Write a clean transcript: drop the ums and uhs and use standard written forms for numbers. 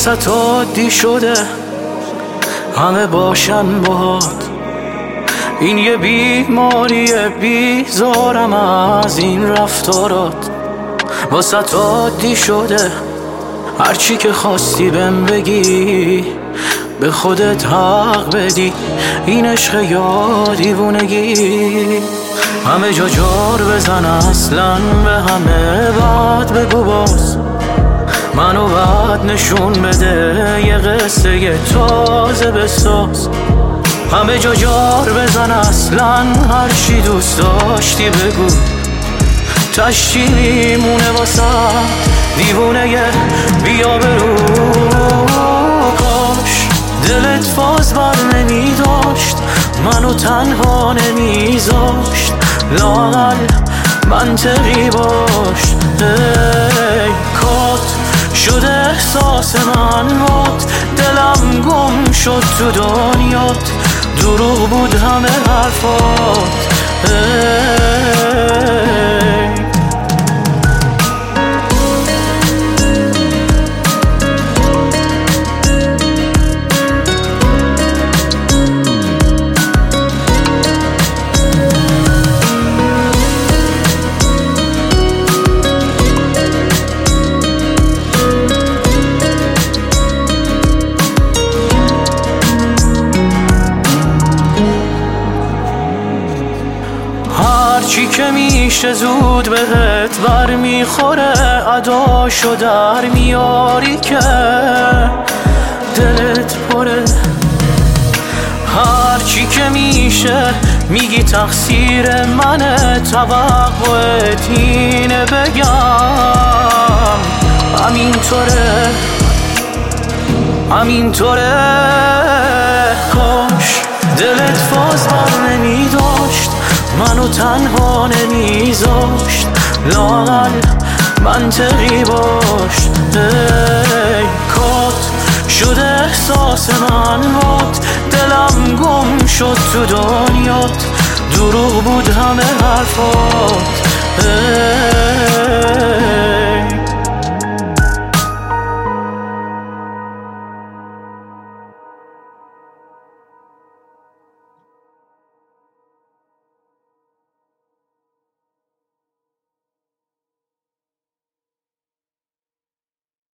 واسه عادی شده همه باشن باهات. این یه بیماریه، بیزارم از این رفتارات. واسه عادی شده هرچی که خواستی بهم بگی، به خودت حق بدی. این عشق یا دیوونگی. همه جا جار بزن، اصلا به همه بعد بگو باز. منو بعد نشون بده، یه قصه یه تازه بساز. همه جا جار بزن، اصلا هرچی دوست داشتی بگو. تشتی میمونه واسه دیوونه بیا برو. کاش دلت فاز بر نمی داشت، منو تنها نمیذاشت. لااقل منطقی باش. ای کات شده احساس من باد، دلم گم شد تو دنیات. دروغ بود همه حرفات. هرچی که میشه زود بهت بر میخوره، اداشو در میاری که دلت پره. هرچی که میشه میگی تقصیر منه، توقعت اینه بگم همینطوره همینطوره. کاش دلت فاز بر نمیداشت، منو تنها نمیذاشت. لااقل منطقی باش. ای کات شده احساس من باد، دلم گم شد تو دنیات. دروغ بود همه حرفات.